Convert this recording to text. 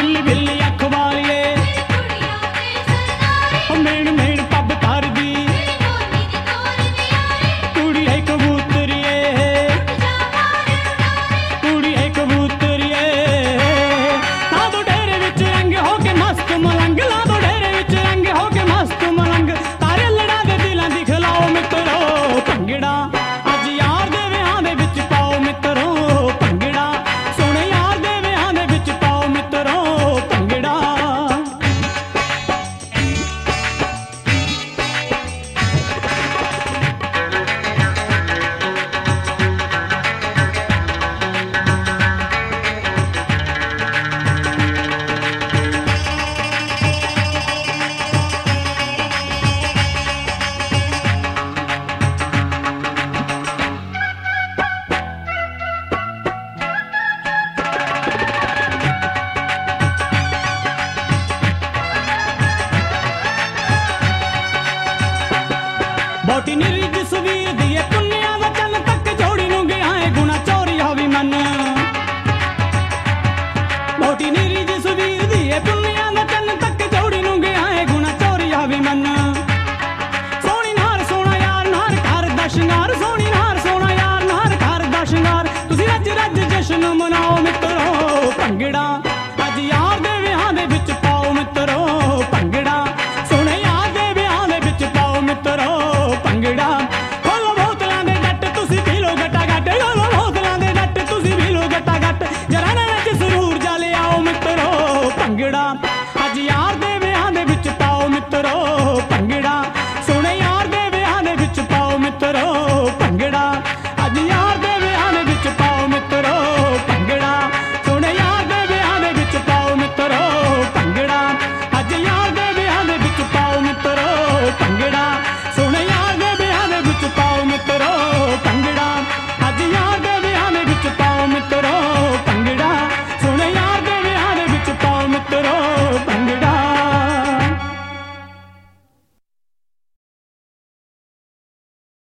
बिल्ली बिल्ली अख वालिए मेण मेण पब तारदी कुड़ी है कबूतरिए कुड़ी है कबूतरिए ला दो डेरे विच रंग हो के मस्त मलंग ला दो डेरे विच रंग हो के मस्त मलंग तारे लड़ा दे दिलां दी खिलाओ मित्रो भंगड़ा अज यार दे विआह दे विच पाओ मित्रो भंगड़ा सोहणे यार दे विआह दे विच पाओ मित्रो भंगड़ा बोटी निरी जसवीर दी पुन्निया वचन तक जोड़ी नूं गया है गुना चोरिया भी मन बोटी निरी जसवीर दी पुन्निया वचन तक जोड़ी नूं गया है गुना चोरिया भी मन सोहणी नार सोहना यार नार कर दा शंगार सोहणी नार सोहना यार नार कर दा शंगार तुसीं रज रज जश्न मनाओ मित्रो भंगड़ा